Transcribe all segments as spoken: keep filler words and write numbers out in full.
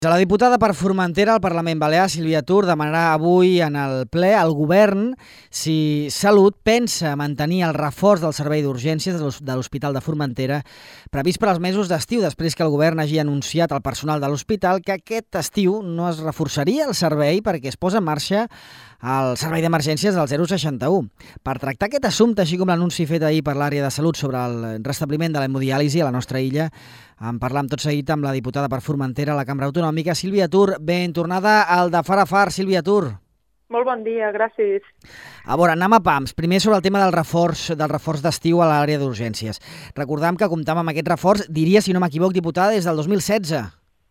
La diputada per Formentera al Parlament Balear, Sílvia Tur, demanarà avui en el ple al govern si Salut pensa mantenir el reforç del servei d'urgències de l'Hospital de Formentera previst per als mesos d'estiu, després que el govern hagi anunciat al personal de l'hospital que aquest estiu no es reforçaria el servei perquè es posa en marxa el servei d'emergències del zero seixanta u. Per tractar aquest assumpte, així com l'anunci fet ahir per l'àrea de salut sobre el restabliment de l'hemodiàlisi a la nostra illa, en parlam tot seguit amb la diputada per Formentera a la Cambra Autonòmica, Sílvia Tur. Ben tornada al de Far a Far, Sílvia Tur. Molt bon dia, gràcies. A veure, anem a pams. Primer sobre el tema del reforç del reforç d'estiu a l'àrea d'urgències. Recordam que comptàvem amb aquest reforç, diria, si no m'equivoc, diputada, des del dos mil setze.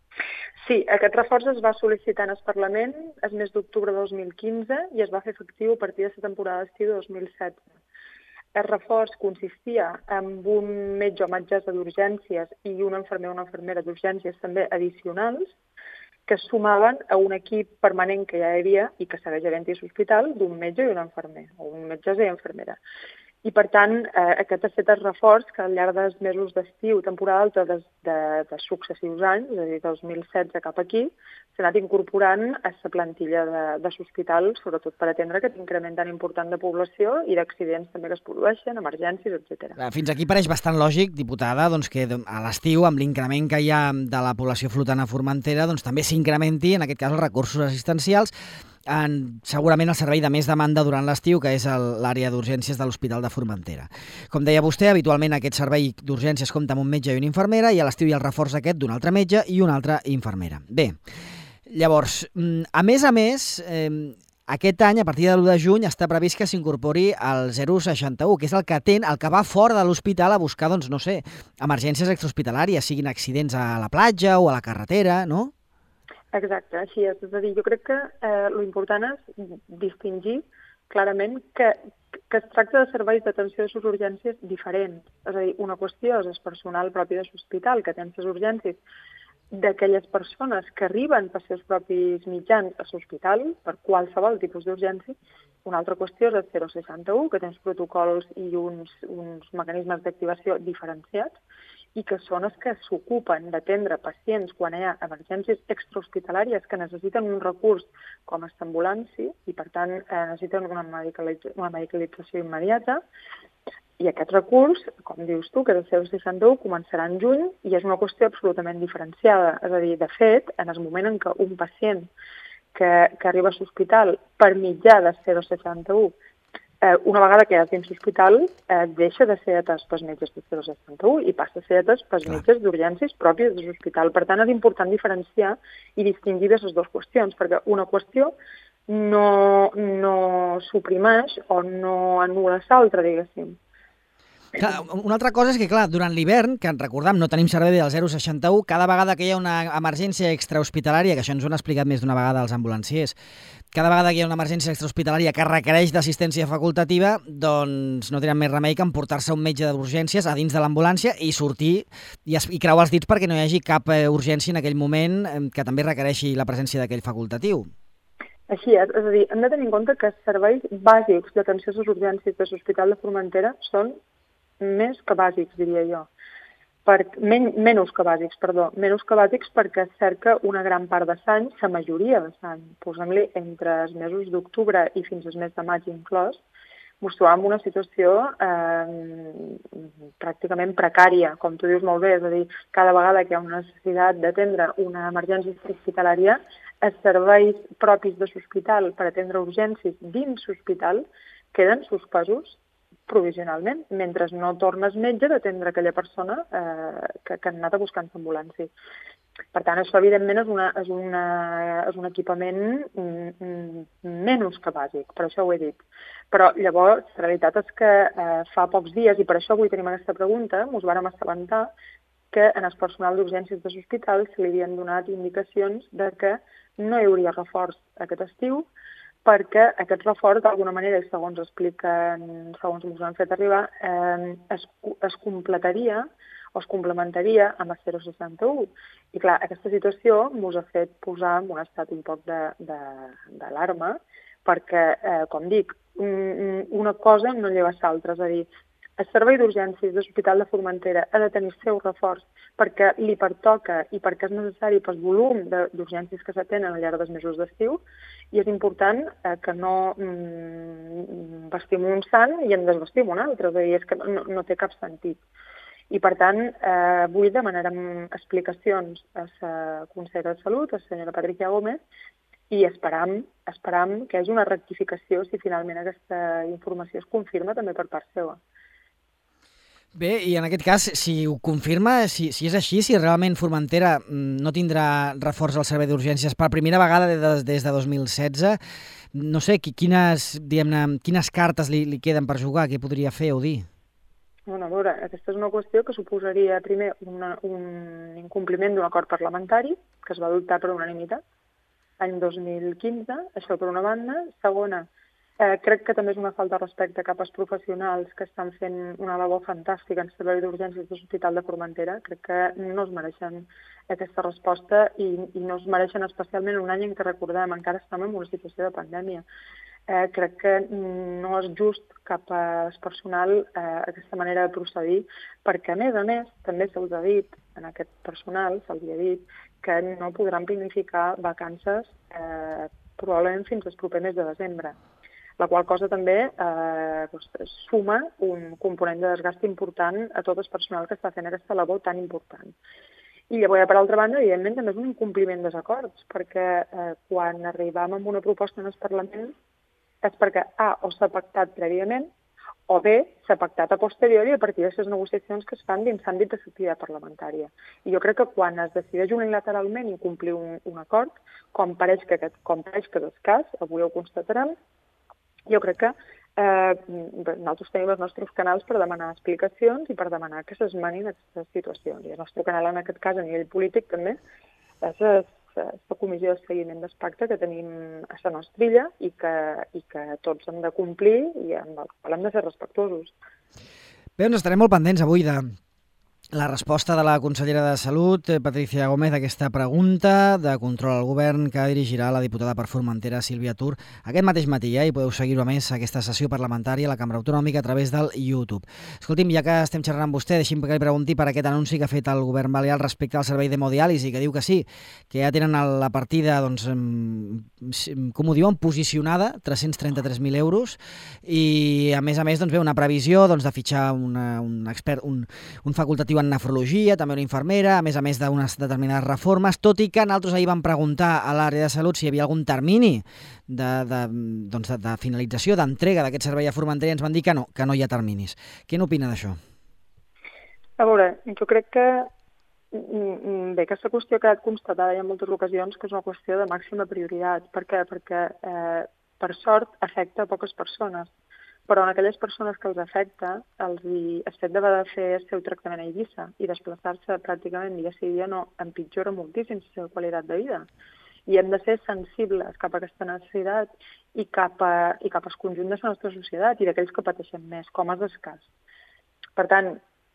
Sí, aquest reforç es va sol·licitar en el Parlament el mes d'octubre de dos mil quinze i es va fer efectiu a partir de la temporada d'estiu de dos mil setze. El reforç consistia en un metge o metgessa d'urgències i un infermer o una infermera d'urgències també addicionals que es sumaven a un equip permanent que ja hi havia i que segueix havent-hi a l'hospital d'un metge i un infermer, o un metgessa i infermera. I, per tant, eh, aquest ha estat el reforç que al llarg dels mesos d'estiu, temporada alta de, de, de successius anys, és a dir, dos mil setze cap aquí, s'ha anat incorporant a la plantilla de, de l'hospital, sobretot per atendre aquest increment tan important de població i d'accidents també que es produeixen, emergències, etcètera. Fins aquí pareix bastant lògic, diputada, doncs, que a l'estiu, amb l'increment que hi ha de la població flotant a Formentera, doncs, també s'incrementi, en aquest cas, els recursos assistencials, en, segurament el servei de més demanda durant l'estiu, que és l'àrea d'urgències de l'Hospital de Formentera. Com deia vostè, habitualment aquest servei d'urgències compta amb un metge i una infermera i a l'estiu hi ha el reforç aquest d'un altre metge i una altra infermera. Bé, llavors, a més a més, eh, aquest any, a partir de l'u de juny, està previst que s'incorpori el zero seixanta u, que és el que atén, el que va fora de l'hospital a buscar, doncs, no sé, emergències extrahospitalàries, siguin accidents a la platja o a la carretera, no? Exacte, així és. És a dir, jo crec que eh, l'important és distingir clarament que, que es tracta de serveis d'atenció a les urgències diferents. És a dir, una qüestió és el personal propi de l'hospital que atén les urgències d'aquelles persones que arriben per seus propis mitjans a l'hospital per qualsevol tipus d'urgència. Una altra qüestió és el zero seixanta u, que té uns protocols i uns, uns mecanismes d'activació diferenciats i que són els que s'ocupen d'atendre pacients quan hi ha emergències extrahospitalàries que necessiten un recurs com aquesta ambulància i, per tant, eh, necessiten una, medicalització, una medicalització immediata. I aquest recurs, com dius tu, que és el zero seixanta u, començarà en juny i és una qüestió absolutament diferenciada. És a dir, de fet, en el moment en què un pacient que, que arriba a l'hospital per mitjà del zero seixanta u, eh, una vegada que ja dins l'hospital, eh, deixa de ser atès pels metges del zero seixanta u i passa a ser atès pels metges d'urgències pròpies de l'hospital. Per tant, és important diferenciar i distingir les dues qüestions, perquè una qüestió no, no suprimeix o no anul·la l'altra, diguéssim. Clar, una altra cosa és que, clar, durant l'hivern, que recordam, no tenim servei del zero seixanta u, cada vegada que hi ha una emergència extrahospitalària, que això ens ho han explicat més d'una vegada els ambulanciers, cada vegada que hi ha una emergència extrahospitalària que requereix d'assistència facultativa, doncs no tenen més remei que emportar-se un metge d'urgències a dins de l'ambulància i sortir i, es, i creuar els dits perquè no hi hagi cap eh, urgència en aquell moment eh, que també requereixi la presència d'aquell facultatiu. Així és, és a dir, hem de tenir en compte que els serveis bàsics d'atenció a les urgències de l'Hospital de Formentera són més que bàsics, diria jo. Per, men, menys que bàsics, perdó. Menys que bàsics perquè es cerca una gran part de l'any, la majoria de l'any. Posem-li entre els mesos d'octubre i fins al mes de maig inclòs, ens trobam una situació eh, pràcticament precària, com tu dius molt bé, és a dir, cada vegada que hi ha una necessitat d'atendre una emergència hospitalària, els serveis propis de l'hospital per atendre urgències dins l'hospital queden suspesos provisionalment, mentre no torna el metge d'atendre aquella persona eh, que, que han anat a buscar en l'ambulància. Per tant, això evidentment és, una, és, una, és un equipament mm, menys que bàsic, per això ho he dit. Però llavors, la realitat és que eh, fa pocs dies, i per això avui tenim aquesta pregunta, ens vàrem assabentar que en el personal d'urgències de l'hospital se li havien donat indicacions de que no hi hauria reforç aquest estiu, perquè aquest reforç, d'alguna manera, i segons expliquen, segons ens ho han fet arribar, eh, es, es completaria o es complementaria amb el zero seixanta u. I clar, aquesta situació ens ha fet posar en un estat un poc d'alarma, perquè, eh, com dic, una cosa no lleva l'altra, és a dir, el servei d'urgències de l'Hospital de Formentera ha de tenir seu reforç perquè li pertoca i perquè és necessari pel volum d'urgències que s'atenen al llarg dels mesos d'estiu, i és important eh, que no mm, vestim un sant i en desvestim un altre, és a dir, és que no, no té cap sentit. I, per tant, eh, avui demanarem explicacions a la consellera de Salut, a la senyora Patricia Gómez, i esperam, esperam que hi hagi una rectificació si finalment aquesta informació es confirma també per part seva. Bé, i en aquest cas, si ho confirma, si, si és així, si realment Formentera no tindrà reforç al servei d'urgències per primera vegada des, des de dos mil setze, no sé, quines, diguem-ne, quines cartes li, li queden per jugar, què podria fer o dir? Bueno, a veure, aquesta és una qüestió que suposaria, primer, una, un incompliment d'un acord parlamentari que es va adoptar per unanimitat any dos mil quinze, això per una banda. Segona, eh, crec que també és una falta de respecte cap als professionals que estan fent una labor fantàstica en el servei d'urgències de l'Hospital de Formentera. Crec que no es mereixen aquesta resposta i, i no es mereixen especialment un any en què, recordem, encara estem en una situació de pandèmia. Eh, crec que no és just cap al personal eh, aquesta manera de procedir, perquè, a més a més, també se'ls ha dit, en aquest personal, se'ls ha dit, que no podran planificar vacances eh, probablement fins al proper mes de desembre, la qual cosa també eh, doncs, suma un component de desgast important a tot el personal que està fent aquesta labor tan important. I llavors, per altra banda, evidentment, també és un incompliment dels acords, perquè eh, quan arribam amb una proposta en el Parlament és perquè A, o s'ha pactat prèviament, o B, s'ha pactat a posteriori a partir de les negociacions que es fan dins l'àmbit de l'activitat parlamentària. I jo crec que quan es decideix unilateralment incomplir un, un acord, com pareix que, com pareix que és el cas, avui ho constatarem, jo crec que eh, nosaltres tenim els nostres canals per demanar explicacions i per demanar que s'esmenin aquestes situacions. I el nostre canal, en aquest cas, a nivell polític, també, és la comissió de seguiment del pacte que tenim a la nostra illa i que, i que tots hem de complir i amb el qual hem de ser respectuosos. Bé, doncs estarem molt pendents avui de la resposta de la consellera de Salut, Patricia Gómez, a aquesta pregunta de control al govern que dirigirà la diputada per Formentera, Sílvia Tur, aquest mateix matí, eh? I podeu seguir-ho a més, aquesta sessió parlamentària a la Cambra Autonòmica a través del YouTube. Escolti'm, ja que estem xerrant amb vostè, deixi'm que li pregunti per aquest anunci que ha fet el govern balear respecte al servei d'hemodiàlisi, que diu que sí, que ja tenen la partida, doncs, com ho diuen, posicionada, tres-cents trenta-tres mil euros, i a més a més, doncs, ve una previsió doncs, de fitxar una, un expert, un, un facultatiu en nefrologia, també una infermera, a més a més d'unes determinades reformes, tot i que nosaltres ahir vam preguntar a l'àrea de salut si hi havia algun termini de, de, doncs de, de finalització, d'entrega d'aquest servei a Formentera, i ens van dir que no, que no hi ha terminis. Què n'opina d'això? A veure, jo crec que bé, aquesta qüestió ha quedat constatada en moltes ocasions que és una qüestió de màxima prioritat. Per què? Perquè, eh, per sort, afecta a poques persones. Però en aquelles persones que els afecta, els hi, el fet d'haver de fer el seu tractament a Eivissa i desplaçar-se pràcticament dia sí dia no empitjora moltíssim la seva qualitat de vida. I hem de ser sensibles cap a aquesta necessitat i cap, a, i cap al conjunt de la nostra societat i d'aquells que pateixen més, com és el cas. Per tant,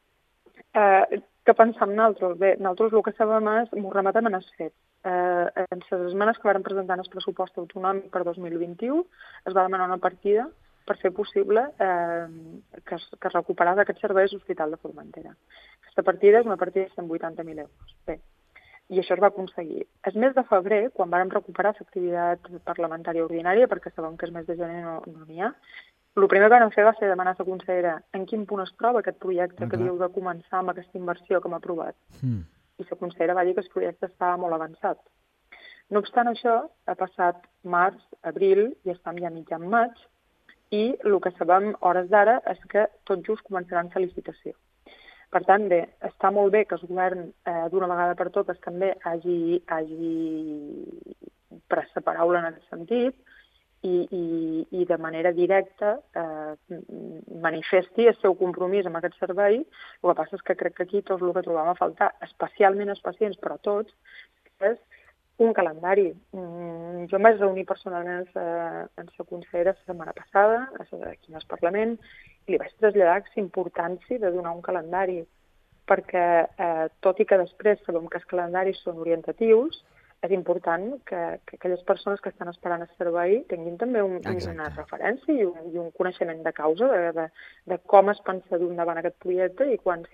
eh, què pensam nosaltres? Bé, nosaltres el que sabem és, m'ho rematem en els fets. Eh, en les esmenes que varen presentar en el pressupost autonòmic per dos mil vint-i-u es va demanar una partida per fer possible eh, que, es, que es recuperés aquest servei a l'Hospital de Formentera. Aquesta partida és una partida de cent vuitanta mil euros. Bé, i això es va aconseguir. El mes de febrer, quan vàrem recuperar l'activitat parlamentària ordinària, perquè sabem que el mes de gener no n'hi ha, el primer que vam fer va ser demanar a la consellera en quin punt es troba aquest projecte que diu de començar amb aquesta inversió que hem aprovat. Mm. I la consellera va dir que el projecte estava molt avançat. No obstant això, ha passat març, abril, i estem ja mig en maig, i el que sabem hores d'ara és que tot just començaran la licitació. Per tant, bé, està molt bé que el govern eh, d'una vegada per totes també hagi, hagi pres la paraula en aquest sentit i, i, i de manera directa eh, manifesti el seu compromís amb aquest servei. El que passa és que crec que aquí tot el que trobam a faltar, especialment els pacients, però tots, és un calendari. Mm, jo em vaig reunir personalment amb la consellera la setmana passada, aquí al Parlament, i li vaig traslladar la importància de donar un calendari, perquè eh, tot i que després sabem que els calendaris són orientatius, és important que, que aquelles persones que estan esperant el servei tinguin també un, una referència i un, i un coneixement de causa de, de, de com es pensa dur endavant aquest projecte i quan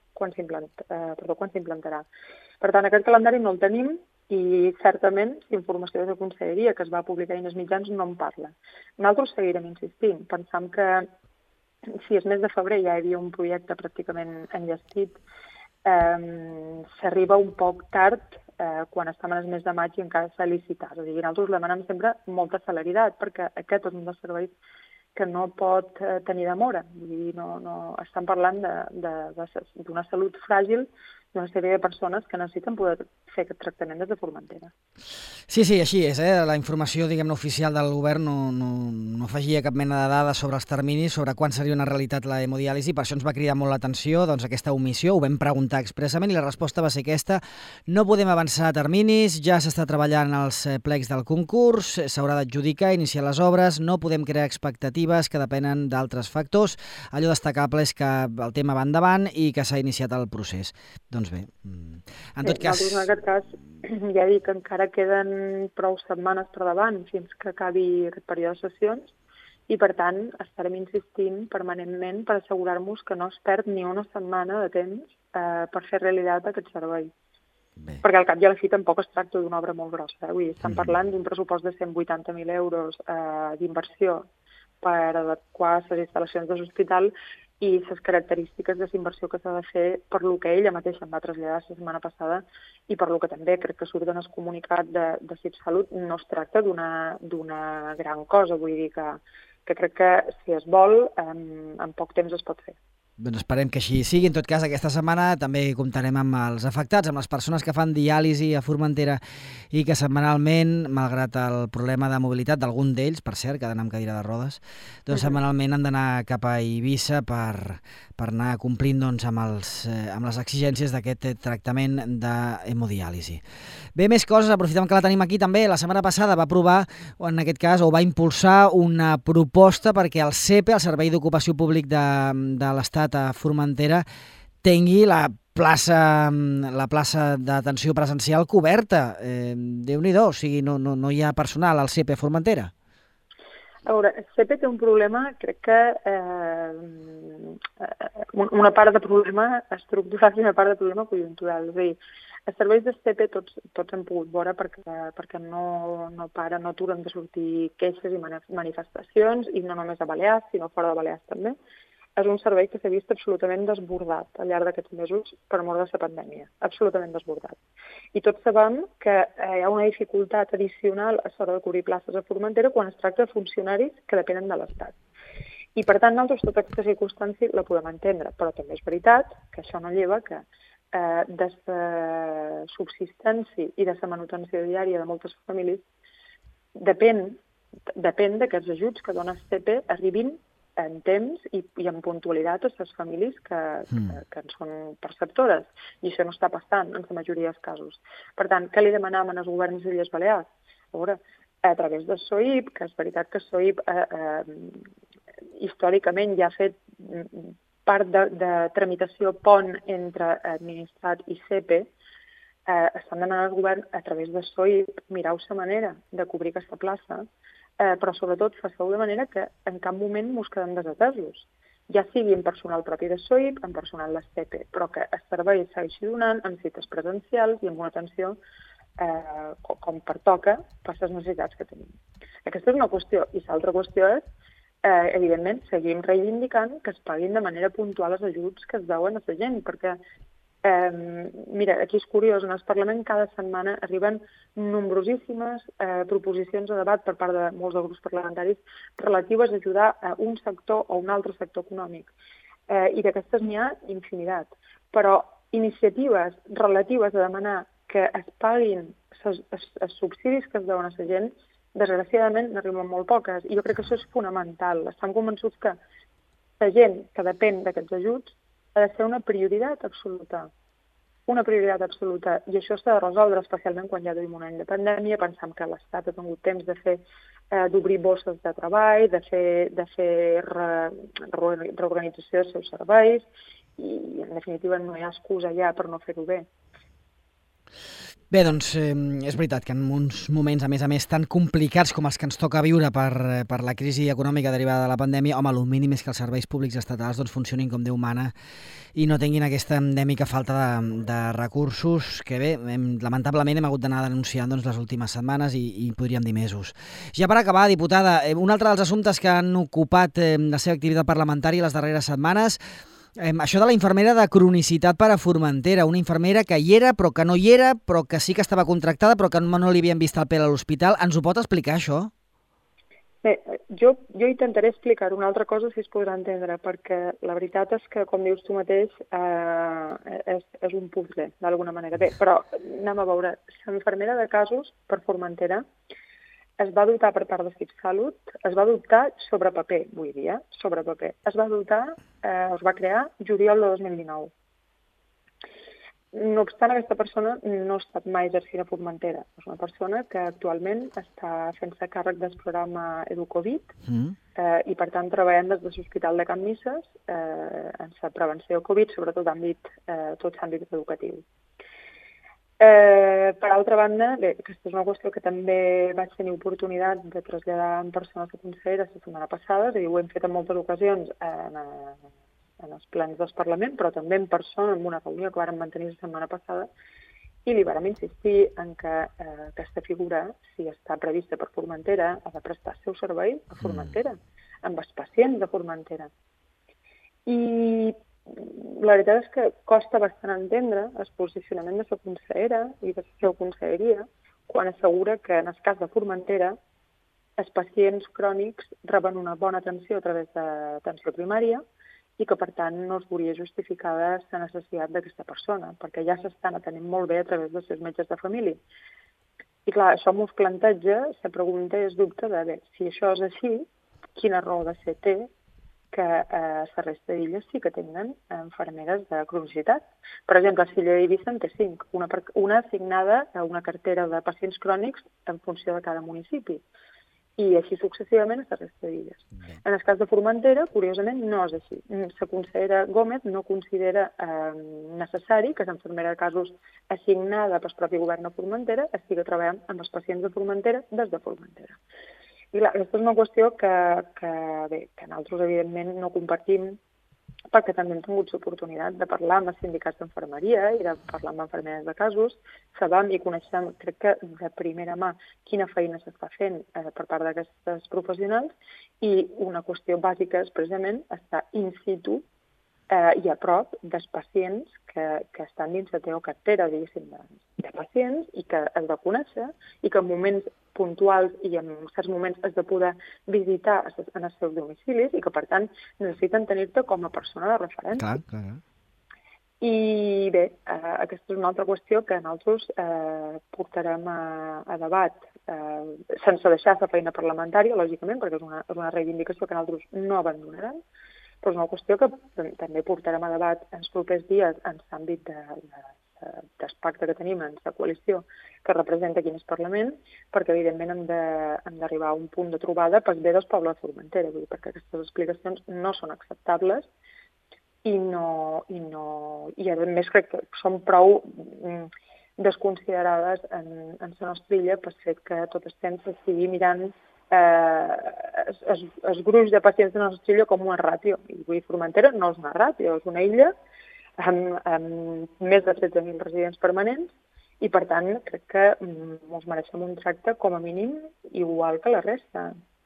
s'implantarà. Per tant, aquest calendari no el tenim i certament l'informació de la Conselleria que es va publicar en els mitjans no en parla. Nosaltres seguirem insistint. Pensam que si el mes de febrer ja hi havia un projecte pràcticament enllestit, eh, s'arriba un poc tard eh, quan estem en el mes de maig i encara s'ha licitat. És a dir, nosaltres demanem sempre molta celeritat perquè aquest és un dels serveis que no pot eh, tenir demora. Vull dir, no, no, estem parlant d'una salut fràgil d'una sèrie de persones que necessiten poder fer aquest tractament des de Formentera. Sí, sí, així és. Eh? La informació, diguem-ne, oficial del govern no, no, no afegia cap mena de dades sobre els terminis, sobre quan seria una realitat la hemodiàlisi. Per això ens va cridar molt l'atenció doncs, aquesta omissió. Ho vam preguntar expressament i la resposta va ser aquesta. No podem avançar a terminis, ja s'està treballant els plecs del concurs, s'haurà d'adjudicar, iniciar les obres, no podem crear expectatives que depenen d'altres factors. Allò destacable és que el tema va endavant i que s'ha iniciat el procés. Doncs bé, en tot sí, cas... En aquest cas, ja dic que encara queden prou setmanes per davant fins que acabi aquest període de sessions i, per tant, estarem insistint permanentment per assegurar-nos que no es perd ni una setmana de temps eh, per fer realitat aquest servei. Bé. Perquè al cap i a la fi tampoc es tracta d'una obra molt grossa. Eh? Vull dir, estem mm. parlant d'un pressupost de cent vuitanta mil euros eh, d'inversió per adequar les instal·lacions de l'hospital i les característiques de la inversió que s'ha de fer per lo que ella mateixa em va traslladar la setmana passada i per lo que també crec que surt en el comunicat de, de CIPSalut no es tracta d'una gran cosa, vull dir que, que crec que si es vol en, en poc temps es pot fer. Doncs esperem que així sigui. En tot cas, aquesta setmana també comptarem amb els afectats, amb les persones que fan diàlisi a Formentera i que setmanalment, malgrat el problema de mobilitat d'algun d'ells, per cert, que ha d'anar amb cadira de rodes, doncs uh-huh. setmanalment han d'anar cap a Eivissa per, per anar complint doncs, amb, els, eh, amb les exigències d'aquest tractament d'hemodiàlisi. Bé, més coses, aprofitem que la tenim aquí també. La setmana passada va aprovar, o en aquest cas, o va impulsar una proposta perquè el C E P E, el Servei d'Ocupació Públic de, de l'Estat a Formentera, tingui la plaça, la plaça d'atenció presencial coberta. Eh, Déu-n'hi-do, o sigui, no, no, no hi ha personal al C E P E a Formentera. A veure, el C E P E té un problema, crec que eh, una part de problema estructural i una part de problema conjuntural. És a dir, els serveis del C E P E tots, tots hem pogut veure perquè, perquè no, no para, no aturen de sortir queixes i manifestacions, i no només a Balears, sinó fora de Balears també. És un servei que s'ha vist absolutament desbordat al llarg d'aquests mesos per mort de la pandèmia, absolutament desbordat. I tots sabem que eh, hi ha una dificultat addicional a l'hora de cobrir places a Formentera quan es tracta de funcionaris que depenen de l'Estat. I per tant, nosaltres tota aquesta circumstància la podem entendre, però també és veritat que això no lleva que eh, de la subsistència i de la manutenció diària de moltes famílies depèn, depèn que els ajuts que dona el C E P E arribin en temps i, i en puntualitat a les famílies que, mm. que, que en són perceptores. I això no està passant en la majoria dels casos. Per tant, què li demanàvem als governs d'Illes Balears? A veure, a través del S O I P, que és veritat que el S O I P eh, eh, històricament ja ha fet part de, de tramitació pont entre administrat i C E P E, eh, estan demanant al govern a través del S O I P mirar-se manera de cobrir aquesta plaça, Eh, però sobretot fa-ho de manera que en cap moment ens quedem desatesos. Ja sigui en personal propi de S O I P, en personal de C E P E, però que el servei segueixi donant amb cites presencials i amb una atenció eh, com, com pertoca per les necessitats que tenim. Aquesta és una qüestió. I l'altra qüestió és, eh, evidentment, seguim reivindicant que es paguin de manera puntual els ajuts que es deuen a la gent, perquè Eh, mira, aquí és curiós, en el Parlament cada setmana arriben nombrosíssimes eh, proposicions a debat per part de molts dels grups parlamentaris relatives a ajudar a un sector o un altre sector econòmic. Eh, I d'aquestes n'hi ha infinitat. Però iniciatives relatives a demanar que es paguin els subsidis que es deuen a la gent, desgraciadament n'arriben molt poques. I jo crec que això és fonamental. Estem convençuts que la gent que depèn d'aquests ajuts ha de ser una prioritat absoluta. Una prioritat absoluta. I això s'ha de resoldre, especialment quan ja tenim un any de pandèmia. Pensem que l'Estat ha tingut temps de fer eh, d'obrir bosses de treball, de fer, de fer re, re, reorganització dels seus serveis i, en definitiva, no hi ha excusa ja per no fer-ho bé. Bé, doncs eh, és veritat que en uns moments, a més a més, tan complicats com els que ens toca viure per, per la crisi econòmica derivada de la pandèmia, home, el mínim és que els serveis públics estatals doncs, funcionin com Déu mana i no tinguin aquesta endèmica falta de, de recursos que, bé, hem, lamentablement hem hagut d'anar denunciant doncs, les últimes setmanes i, i podríem dir mesos. Ja per acabar, diputada, un altre dels assumptes que han ocupat eh, la seva activitat parlamentària les darreres setmanes, Eh, això de la infermera de cronicitat per a Formentera, una infermera que hi era però que no hi era, però que sí que estava contractada però que no, no li havien vist el pèl a l'hospital. Ens ho pot explicar, això? Bé, jo, jo intentaré explicar una altra cosa si es podrà entendre, perquè la veritat és que, com dius tu mateix, eh, és, és un puzzle, d'alguna manera. Bé, però anem a veure. L'infermera de casos per Formentera es va dotar per part de CiPsalut, es va dotar sobre paper, vull dir, eh? sobre paper. Es va dotar, eh, es va crear juliol de dos mil dinou. No obstant, aquesta persona no ha estat mai exercint a Formentera. És una persona que actualment està fent-se càrrec del programa EduCovid mm. eh, i, per tant, treballem des de l'Hospital de Can Misses eh, en la prevenció de Covid, sobretot d'àmbit, eh, tot l'àmbit educatiu. Eh, per altra banda, bé, aquesta és una qüestió que també vaig tenir oportunitat de traslladar en persona a la consellera la setmana passada, és a dir, ho hem fet en moltes ocasions en, en els plans del Parlament, però també en persona, en una reunió que vàrem mantenir la setmana passada, i li vàrem insistir en que eh, aquesta figura, si està prevista per Formentera, ha de prestar el seu servei a Formentera, amb els pacients de Formentera. I la veritat és que costa bastant entendre el posicionament de la consellera i de la seva conselleria quan assegura que en el cas de Formentera els pacients crònics reben una bona atenció a través d'atenció primària i que, per tant, no es veuria justificada la necessitat d'aquesta persona, perquè ja s'estan atenent molt bé a través dels seus metges de família. I clar, això m'ho planteja, la pregunta és dubte de bé, si això és així, quina raó de ser té que a la resta d'illes sí que tenen infermeres de cronicitat. Per exemple, a l'illa d'Eivissa en té cinc, una, una assignada a una cartera de pacients crònics en funció de cada municipi, i així successivament a la resta d'illes. En el cas de Formentera, curiosament, no és així. La consellera Gómez no considera eh, necessari que l'infermera de casos assignada pel propi govern a Formentera estigui treballant amb els pacients de Formentera des de Formentera. I clar, aquesta és una qüestió que, que, bé, que nosaltres, evidentment, no compartim perquè també hem tingut l'oportunitat de parlar amb els sindicats d'infermeria i de parlar amb infermeres de casos. Sabem i coneixem, crec que de primera mà, quina feina s'està fent eh, per part d'aquestes professionals, i una qüestió bàsica és precisament estar in situ eh, i a prop dels pacients que, que estan dins la teva cartera, diguéssim, de, de pacients, i que has de conèixer, i que en moments puntuals i en certs moments has de poder visitar en els seus domicilis i que, per tant, necessiten tenir-te com a persona de referència. Clar, clar. I bé, eh, aquesta és una altra qüestió que nosaltres eh, portarem a, a debat eh, sense deixar la feina parlamentària, lògicament, perquè és una, és una reivindicació que nosaltres no abandonarem, però és una qüestió que també portarem a debat en els propers dies en l'àmbit de, de del pacte que tenim en la coalició que representa aquí en el Parlament, perquè evidentment hem d'arribar a un punt de trobada pel bé dels pobles de Formentera, vull dir, perquè aquestes explicacions no són acceptables i no, i no, i a més crec que són prou desconsiderades en, en la nostra illa pel fet que tot el temps s'estigui mirant eh, el, el gruix de pacients de la nostra illa com una ràtio. I vull dir, Formentera no és una ràtio, és una illa amb, amb més de tretze mil residents permanents i, per tant, crec que ens mereixem un tracte com a mínim igual que la resta.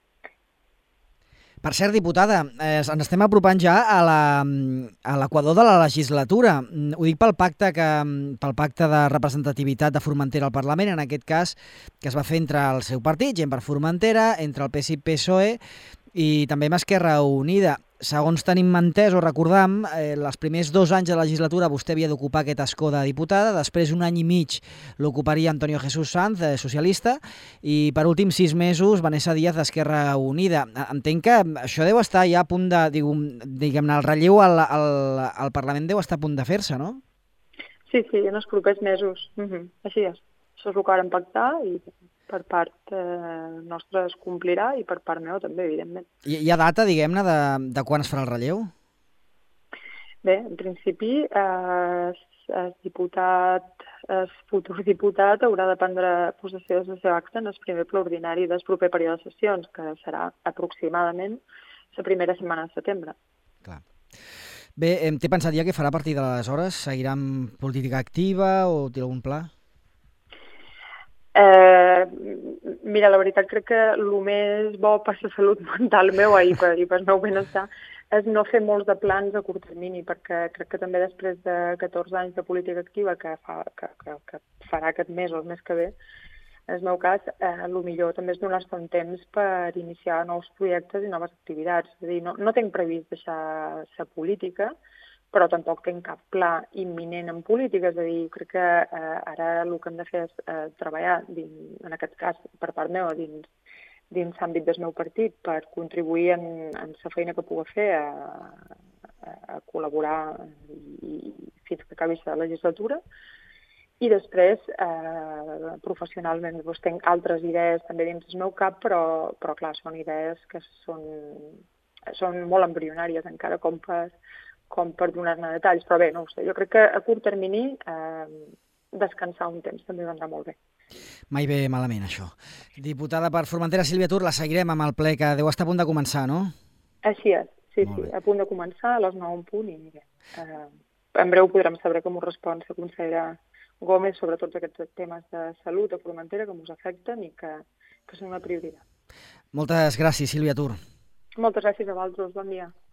Per cert, diputada, eh, ens estem apropant ja a l'equador de la legislatura. Ho dic pel pacte, que, pel pacte de representativitat de Formentera al Parlament, en aquest cas, que es va fer entre el seu partit, Gent per Formentera, entre el P S I P S O E i també amb Esquerra Unida. Segons tenim entès o recordam, eh, els primers dos anys de legislatura vostè havia d'ocupar aquest escó de diputada, després un any i mig l'ocuparia Antonio Jesús Sanz, eh, socialista, i per últim sis mesos Vanessa Díaz d'Esquerra Unida. Entenc que això deu estar ja a punt de, diguem-ne, el relleu al, al, al Parlament deu estar a punt de fer-se, no? Sí, sí, en els propers mesos. Uh-huh. Així és. Això és el que vàrem pactar i per part eh, nostra es complirà i per part meva també, evidentment. I hi ha data, diguem-ne, de, de quan es farà el relleu? Bé, en principi, eh, el diputat, el futur diputat haurà de prendre possessió del seu acte en el primer ple ordinari del proper període de sessions, que serà aproximadament la primera setmana de setembre. Clar. Bé, t'he pensat ja què farà a partir d'aleshores? Seguirà amb política activa o té algun pla? Eh, mira, la veritat crec que el més bo per la salut mental meva i per, i per el meu benestar és no fer molts de plans a curt termini, perquè crec que també després de catorze anys de política activa que, fa, que, que, que farà aquest mes o el mes que ve, en el meu cas, eh, el millor també és donar-se un temps per iniciar nous projectes i noves activitats. És a dir, no, no tinc previst deixar la política, però tampoc tinc cap pla imminent en política. És a dir, crec que eh, ara el que hem de fer és eh, treballar, dins, en aquest cas, per part meva, dins, dins l'àmbit del meu partit, per contribuir en, en la feina que pugui fer a, a, a col·laborar i, fins que acabi la legislatura. I després, eh, professionalment, doncs, tinc altres idees també dins del meu cap, però, però clar, són idees que són, són molt embrionàries encara com per, com per donar-ne detalls. Però bé, no ho sé, jo crec que a curt termini eh, descansar un temps també vendrà molt bé. Mai ve malament, això. Diputada per Formentera, Sílvia Tur, la seguirem amb el ple que deu estar a punt de començar, no? Així és, sí, sí, a punt de començar, a les nou en punt, i bé, eh, en breu podrem saber com ho respon la consellera Gómez sobre tots aquests temes de salut a Formentera que ens afecten i que, que són una prioritat. Moltes gràcies, Sílvia Tur. Moltes gràcies a vosaltres, bon dia.